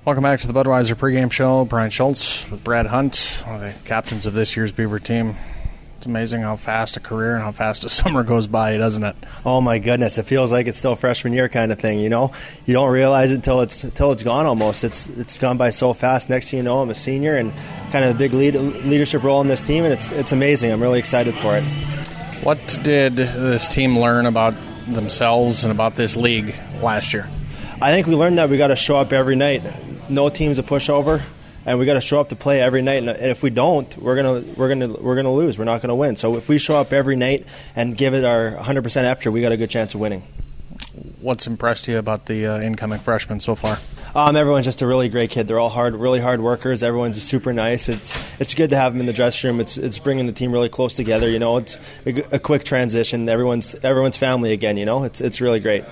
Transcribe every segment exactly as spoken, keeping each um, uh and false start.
Welcome back to the Budweiser pregame show. Brian Schultz with Brad Hunt, one of the captains of this year's Beaver team. It's amazing how fast a career and how fast a summer goes by, doesn't it? Oh my goodness, it feels like it's still freshman year kind of thing, you know? You don't realize it until it's until it's gone almost. It's it's gone by so fast. Next thing you know, I'm a senior and kind of a big lead, leadership role in this team, and it's it's amazing. I'm really excited for it. What did this team learn about themselves and about this league last year? I think we learned that we got to show up every night. No team's a pushover, and we got to show up to play every night. And if we don't, we're gonna we're gonna we're gonna lose. We're not gonna win. So if we show up every night and give it our one hundred percent effort, we got a good chance of winning. What's impressed you about the uh, incoming freshmen so far? Um, everyone's just a really great kid. They're all hard, really hard workers. Everyone's super nice. It's it's good to have them in the dressing room. It's it's bringing the team really close together. You know, it's a, a quick transition. Everyone's everyone's family again. You know, it's it's really great.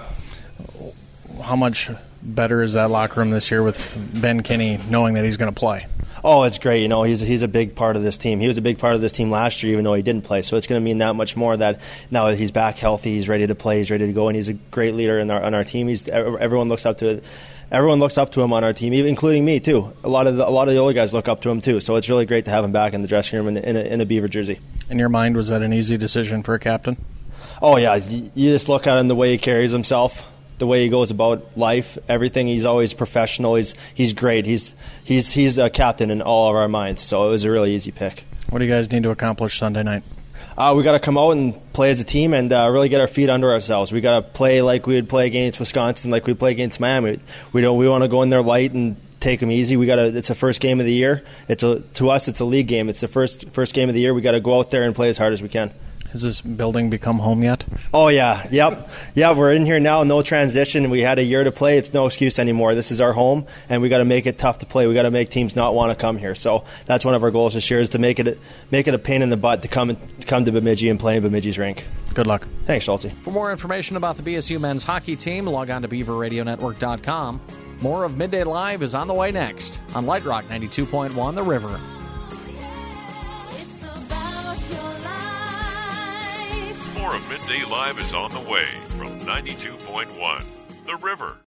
How much better is that locker room this year with Ben Kinney knowing that he's going to play? Oh, it's great. You know, he's he's a big part of this team. He was a big part of this team last year, even though he didn't play. So it's going to mean that much more that now he's back healthy, he's ready to play, he's ready to go, and he's a great leader in our on our team. He's everyone looks up to it. Everyone looks up to him on our team, even including me too. A lot of the, a lot of the older guys look up to him too. So it's really great to have him back in the dressing room in, in, a, in a Beaver jersey. In your mind, was that an easy decision for a captain? Oh yeah, you, you just look at him the way he carries himself. The way he goes about life, everything. He's always professional. He's he's great. He's he's he's a captain in all of our minds. So it was a really easy pick. What do you guys need to accomplish Sunday night? Uh, we got to come out and play as a team and uh, really get our feet under ourselves. We got to play like we would play against Wisconsin, like we play against Miami. We don't. We want to go in there light and take them easy. We got to. It's the first game of the year. It's a to us. It's a league game. It's the first first game of the year. We got to go out there and play as hard as we can. Has this building become home yet? Oh, yeah. Yep. Yeah, we're in here now. No transition. We had a year to play. It's no excuse anymore. This is our home, and we got to make it tough to play. We got to make teams not want to come here. So that's one of our goals this year is to make it make it a pain in the butt to come to come to Bemidji and play in Bemidji's rink. Good luck. Thanks, Schulte. For more information about the B S U men's hockey team, log on to beaver radio network dot com. More of Midday Live is on the way next on Light Rock ninety-two point one The River. More of Midday Live is on the way from ninety-two point one The River.